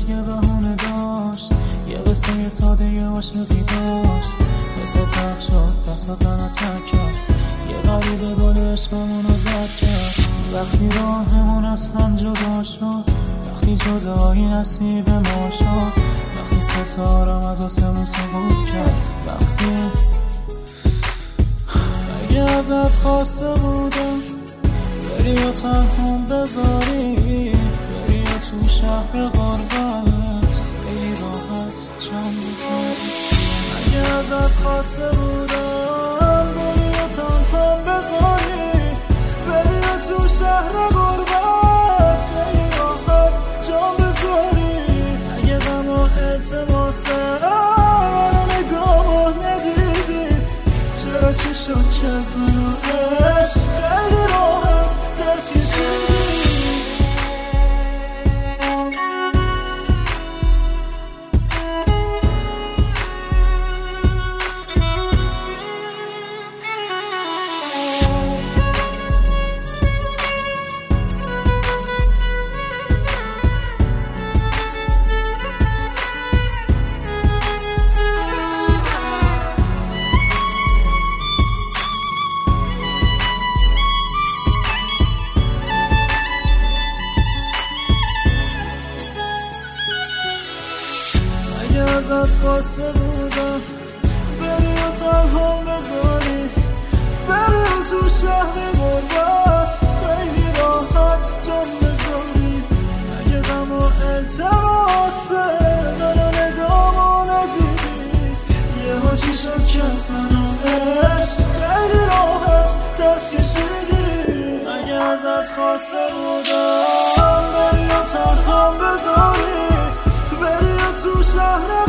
یه بهونه داشت، یه قصه ساده یه عاشقی داشت. حسه تق شد دست قنات کرد، یه غریبه گل عشقمونو زد کرد. وقتی راهمون از هم جدا شد، وقتی جدایی نصیب ما شد، وقتی ستارم از آسمون سقوط کرد، وقتی اگه ازت خواسته بودم بری و تنهام بذاری، بری و تو شهر غربت خیلی راحت جام بذاری. اگه ازت خواسته بودم بری و تنهام بذاری، بری و تو شهر غربت خیلی راحت جام بذاری. اگه غم و التماس منو نگاه ندیدی، چرا چی شد که از منو عشق خیلی راحت دست کشیدی؟ ازت خواسته بودم بری و تنهام بذاری، بری و تو شهر غربت خیلی راحت جام بذاری. اگه غم و التماس منو نگاه ندیدی، یهو چی شد که از منو عشق خیلی راحت دست کشیدی؟ اگه ازت خواسته بودم بری و تنهام بذاری، بری و تو شهر